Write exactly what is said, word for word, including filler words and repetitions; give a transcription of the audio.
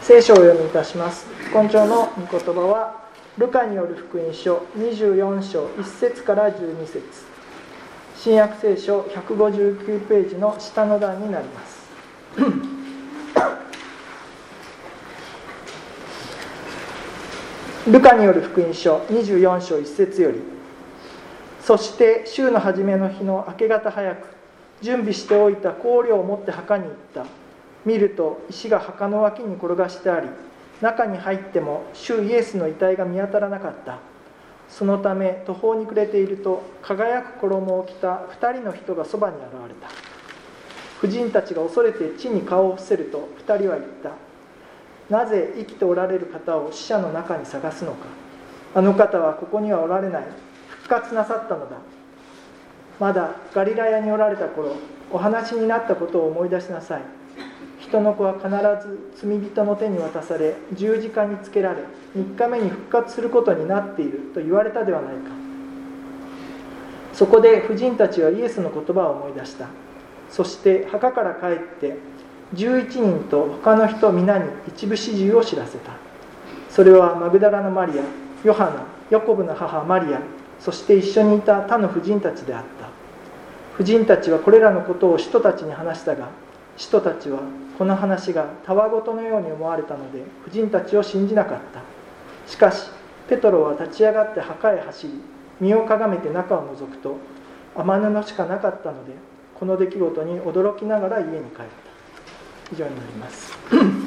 聖書をお読みいたします。今朝の御言葉はルカによる福音書にじゅうよん章いち節からじゅうに節、新約聖書ひゃくごじゅうきゅうページの下の段になります。ルカによる福音書にじゅうよん章いち節より、そして週の初めの日の明け方早く、準備しておいた香料を持って墓に行った。見ると石が墓の脇に転がしてあり、中に入っても主イエスの遺体が見当たらなかった。そのため途方に暮れていると、輝く衣を着た二人の人がそばに現れた。婦人たちが恐れて地に顔を伏せると、二人は言った。なぜ生きておられる方を死者の中に探すのか。あの方はここにはおられない。復活なさったのだ。まだガリラヤにおられた頃、お話になったことを思い出しなさい。人の子は必ず罪人の手に渡され、十字架につけられ、みっかめに復活することになっていると言われたではないか。そこで婦人たちはイエスの言葉を思い出した。そして墓から帰って十一人と他の人皆に一部始終を知らせた。それはマグダラのマリア、ヨハナ、ヤコブの母マリア、そして一緒にいた他の婦人たちであった。婦人たちはこれらのことを使徒たちに話したが、使徒たちはこの話がたわごとのように思われたので、婦人たちを信じなかった。しかしペトロは立ち上がって墓へ走り、身をかがめて中を覗くと雨布しかなかったので、この出来事に驚きながら家に帰った。以上になります。